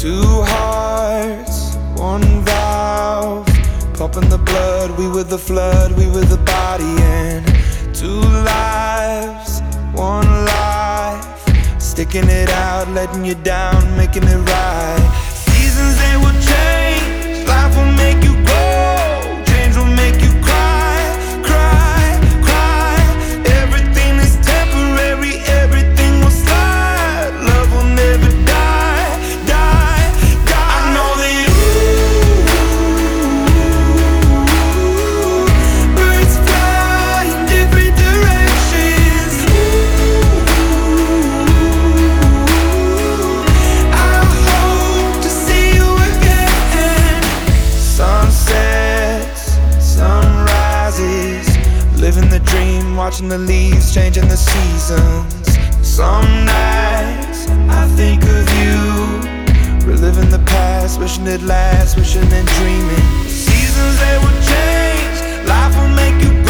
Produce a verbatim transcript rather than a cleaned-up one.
Two hearts, one valve, pumping the blood. We were the flood, we were the body. And two lives, one life, sticking it out, letting you down, making it right. Seasons, they will change, life will make you grow, change will make you cry, cry, cry. Everything is temporary, everything will slide. Love will never die, die, die. I know that ooh, birds fly in different directions. Ooh, I hope to see you again. Sunsets, sunrises, living the dream, watching the leaves, changing the seasons. Some nights I think of you, reliving the past, wishing it lasts, wishing and dreaming. Seasons, they will change, life will make you